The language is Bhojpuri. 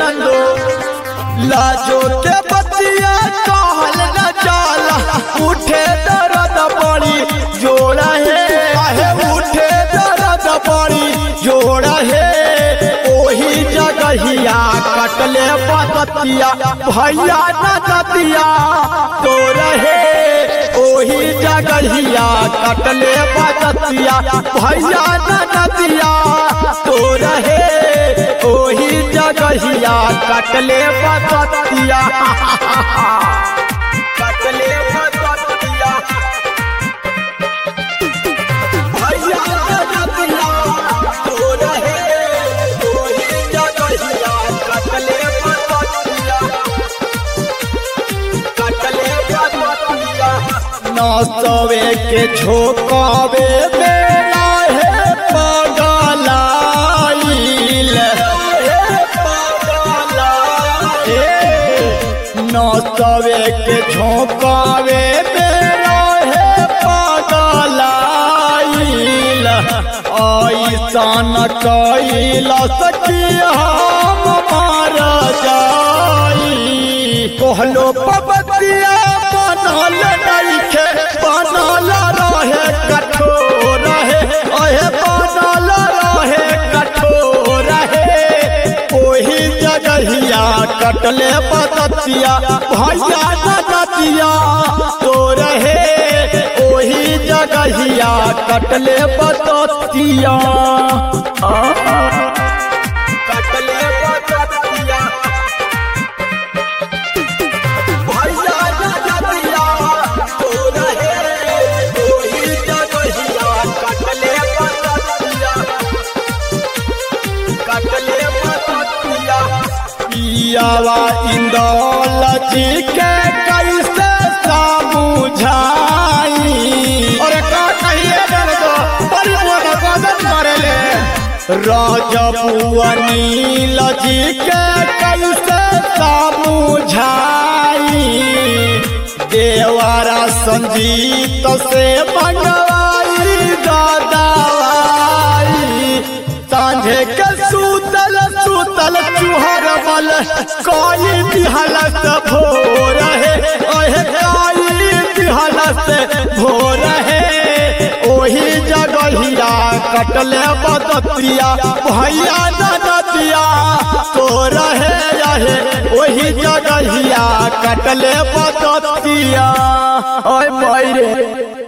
नंदो लाजो के बतिया कहल न जाला उठे दर्द बड़ी जोड़ा है उठे दर्द बड़ी जोड़ा है ओही जगहिया कटले बतिया भैया नदिया तो रहे ओही जगहिया कटले बतिया भैया नदिया तो रहे ओही जगहिया कटले बतिया कटले बतिया भैया नदिया तो रहे ओही जगहिया कटले बतिया कटले बतिया नसवे के झोंकावे बेला है पगलाइल नसवे के झोंकावे बेला है पगलाइल ऐसन कैला सकी हम मार जाई कहलो पबतिया बनल नइखे बनल रहे कठोर है बनल रहे कठोर है ओही जगहिया कटले बतिया भैया नदिया तो रहे ओही जगहिया कटले बतिया कटले बतिया पियावा इंदौल जी के कैसे समझाई और का कहिए दर्दो परिमोद बदन करेले राजपुआ नील जी के कैसे समझाई देवारा संजीत से मंगवाई दवाई सांझे के सुतल सुतल चुहर बल कोई बिहलस भोर है कोई बिहलस भोर है ओही जगहिया कटले बतिया भैया नदिया तो रहे ओही जगहिया कटले बतिया ओए मायरे।